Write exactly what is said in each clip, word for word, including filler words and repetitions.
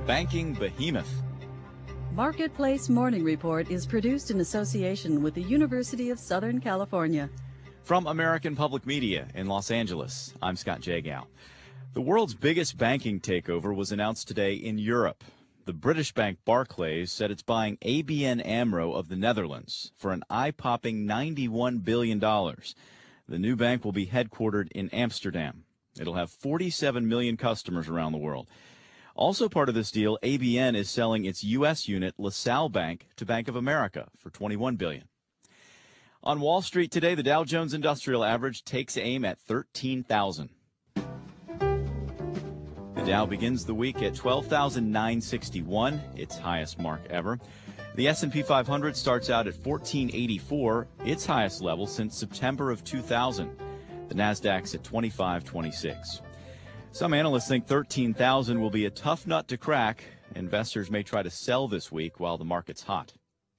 banking behemoth. Marketplace Morning Report is produced in association with the University of Southern California. From American Public Media in Los Angeles, I'm Scott Jagow. The world's biggest banking takeover was announced today in Europe. The British bank Barclays said it's buying A B N AMRO of the Netherlands for an eye-popping ninety-one billion dollars. The new bank will be headquartered in Amsterdam. It'll have forty-seven million customers around the world. Also part of this deal, A B N is selling its U S unit, LaSalle Bank, to Bank of America for twenty-one billion dollars. On Wall Street today, the Dow Jones Industrial Average takes aim at thirteen thousand. The Dow begins the week at twelve thousand nine hundred sixty-one, its highest mark ever. The S and P five hundred starts out at fourteen eighty-four, its highest level since September of two thousand. The Nasdaq's at twenty-five twenty-six. Some analysts think thirteen thousand will be a tough nut to crack. Investors may try to sell this week while the market's hot.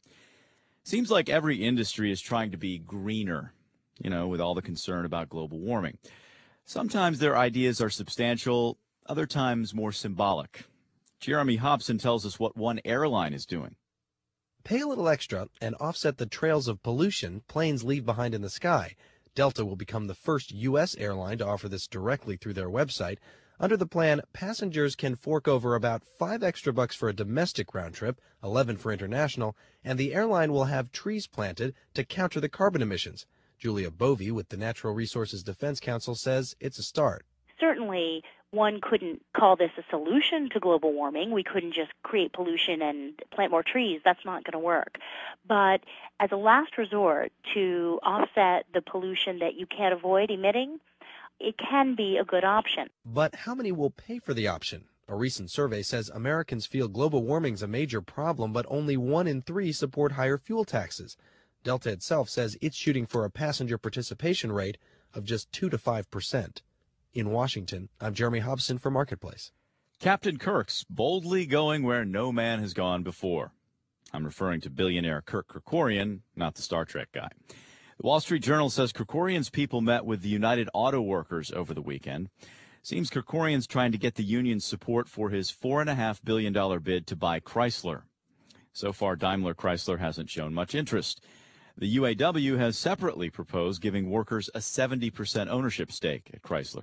Seems like every industry is trying to be greener, you know, with all the concern about global warming. Sometimes their ideas are substantial, other times more symbolic. Jeremy Hobson tells us what one airline is doing. Pay a little extra and offset the trails of pollution planes leave behind in the sky. Delta will become the first U S airline to offer this directly through their website. Under the plan, passengers can fork over about five extra bucks for a domestic round trip, eleven for international, and the airline will have trees planted to counter the carbon emissions. Julia Bovey with the Natural Resources Defense Council says it's a start. Certainly, one couldn't call this a solution to global warming. We couldn't just create pollution and plant more trees. That's not going to work. But as a last resort to offset the pollution that you can't avoid emitting, it can be a good option. But how many will pay for the option? A recent survey says Americans feel global warming's a major problem, but only one in three support higher fuel taxes. Delta itself says it's shooting for a passenger participation rate of just two to five percent. In Washington, I'm Jeremy Hobson for Marketplace. Captain Kirk's boldly going where no man has gone before. I'm referring to billionaire Kirk Kerkorian, not the Star Trek guy. The Wall Street Journal says Kerkorian's people met with the United Auto Workers over the weekend. Seems Kerkorian's trying to get the union's support for his four point five billion dollars bid to buy Chrysler. So far, Daimler Chrysler hasn't shown much interest. The U A W has separately proposed giving workers a seventy percent ownership stake at Chrysler.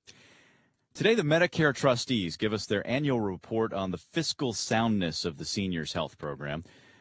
Today, the Medicare trustees give us their annual report on the fiscal soundness of the seniors' health program.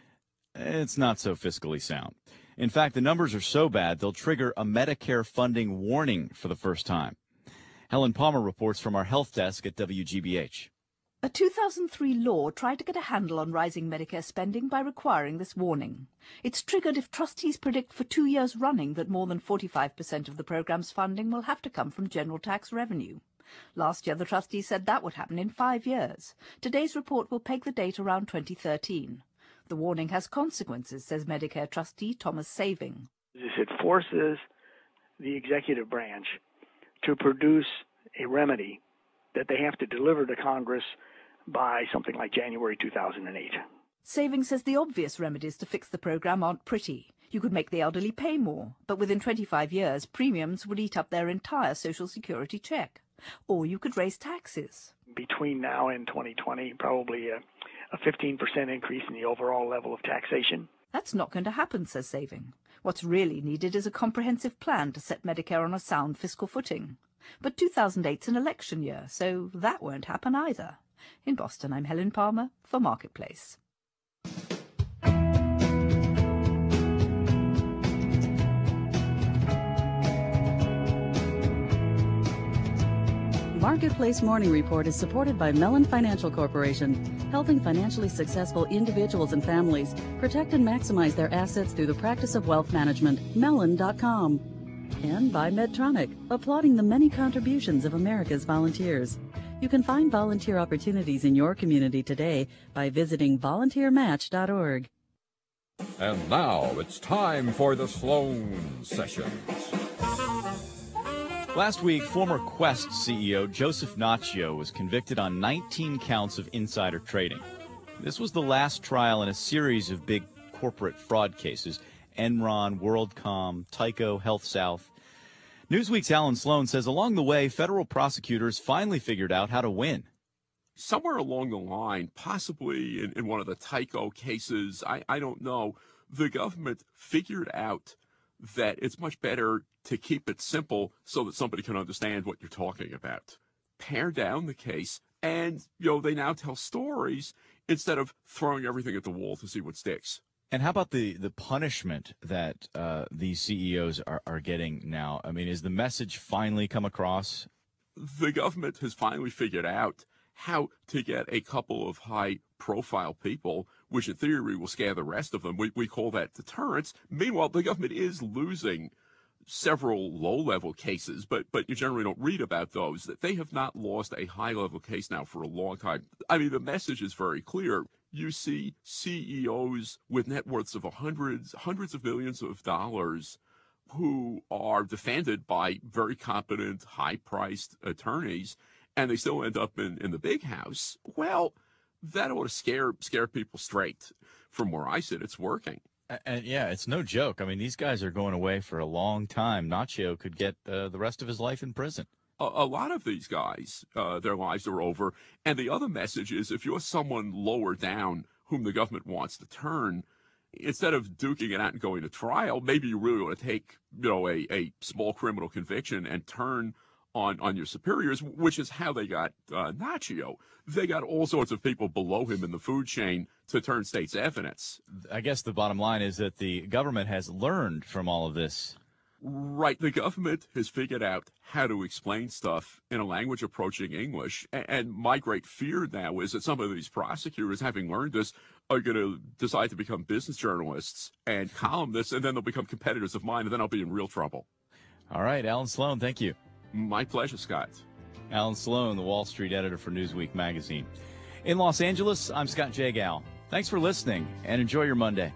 It's not so fiscally sound. In fact, the numbers are so bad, they'll trigger a Medicare funding warning for the first time. Helen Palmer reports from our health desk at W G B H. A two thousand three law tried to get a handle on rising Medicare spending by requiring this warning. It's triggered if trustees predict for two years running that more than forty-five percent of the program's funding will have to come from general tax revenue. Last year, the trustees said that would happen in five years. Today's report will peg the date around twenty thirteen. The warning has consequences, says Medicare trustee Thomas Saving. It forces the executive branch to produce a remedy that they have to deliver to Congress by something like January two thousand eight. Saving says the obvious remedies to fix the program aren't pretty. You could make the elderly pay more, but within twenty-five years, premiums would eat up their entire Social Security check. Or you could raise taxes. Between now and twenty twenty, probably a, a fifteen percent increase in the overall level of taxation. That's not going to happen, says Saving. What's really needed is a comprehensive plan to set Medicare on a sound fiscal footing. But two thousand eight's an election year, so that won't happen either. In Boston, I'm Helen Palmer for Marketplace. Marketplace Morning Report is supported by Mellon Financial Corporation, helping financially successful individuals and families protect and maximize their assets through the practice of wealth management. Mellon dot com. And by Medtronic, applauding the many contributions of America's volunteers. You can find volunteer opportunities in your community today by visiting volunteer match dot org. And now it's time for the Sloan Sessions. Last week, former Quest C E O Joseph Naccio was convicted on nineteen counts of insider trading. This was the last trial in a series of big corporate fraud cases: Enron, WorldCom, Tyco, HealthSouth. Newsweek's Alan Sloan says along the way, federal prosecutors finally figured out how to win. somewhere along the line, possibly in, in one of the Tyco cases, I, I don't know, the government figured out that it's much better to keep it simple so that somebody can understand what you're talking about. Pare down the case, and, you know, they now tell stories instead of throwing everything at the wall to see what sticks. And how about the, the punishment that uh, these C E Os are, are getting now? I mean, is the message finally come across? The government has finally figured out how to get a couple of high-profile people, which in theory will scare the rest of them. We, we call that deterrence. Meanwhile, the government is losing several low-level cases, but but you generally don't read about those. That they have not lost a high-level case now for a long time. I mean, the message is very clear. You see C E Os with net worths of hundreds, hundreds of millions of dollars who are defended by very competent, high-priced attorneys, and they still end up in, in the big house. Well, that ought to scare scare people straight. From where I sit, it's working. And yeah, it's no joke. I mean, these guys are going away for a long time. Nacho could get uh, the rest of his life in prison. A, a lot of these guys, uh, their lives are over. And the other message is if you're someone lower down whom the government wants to turn, instead of duking it out and going to trial, maybe you really want to take, you know, a, a small criminal conviction and turn on, on your superiors, which is how they got uh, Nacho. They got all sorts of people below him in the food chain to turn state's evidence. I guess the bottom line is that the government has learned from all of this. Right. The government has figured out how to explain stuff in a language approaching English. And my great fear now is that some of these prosecutors, having learned this, are going to decide to become business journalists and columnists, and then they'll become competitors of mine, and then I'll be in real trouble. All right, Alan Sloan, thank you. My pleasure, Scott. Alan Sloan, the Wall Street editor for Newsweek magazine. In Los Angeles, I'm Scott Jagal. Thanks for listening, and enjoy your Monday.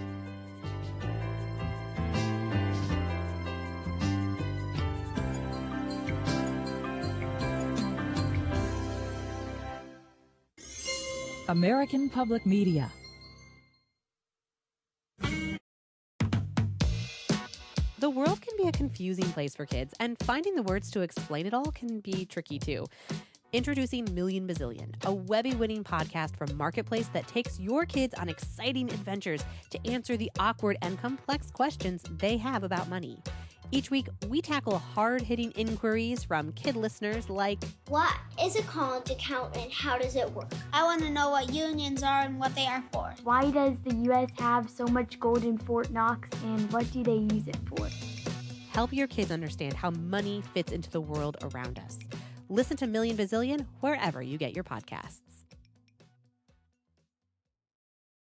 American Public Media. The world can be a confusing place for kids, and finding the words to explain it all can be tricky too. Introducing Million Bazillion, a Webby-winning podcast from Marketplace that takes your kids on exciting adventures to answer the awkward and complex questions they have about money. Each week, we tackle hard-hitting inquiries from kid listeners like, what is a college account and how does it work? I want to know what unions are and what they are for. Why does the U S have so much gold in Fort Knox and what do they use it for? Help your kids understand how money fits into the world around us. Listen to Million Bazillion wherever you get your podcasts.